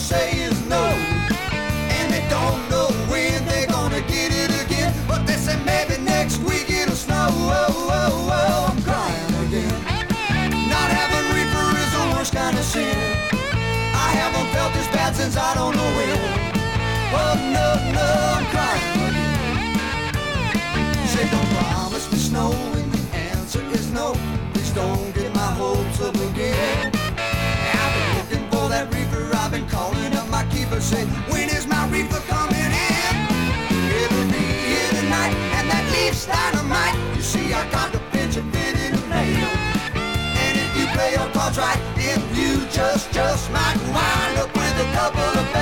say is no. And they don't know when they're gonna get it again. But they say maybe next week it'll snow. Oh, oh, oh, I'm crying again. Not having reefer is the worst kind of sin. I haven't felt this bad since I don't know when. Oh, no, no, I'm crying again. You say don't promise me snow when the answer is no. Please don't get my hopes up again. I've been looking for that reefer, I've been calling up my keeper, say, when is my reefer coming in? It'll be here tonight, and that leaves dynamite. You see, I got the pinch of it in the nail. And if you play your cards right, then you just might wind up with a couple of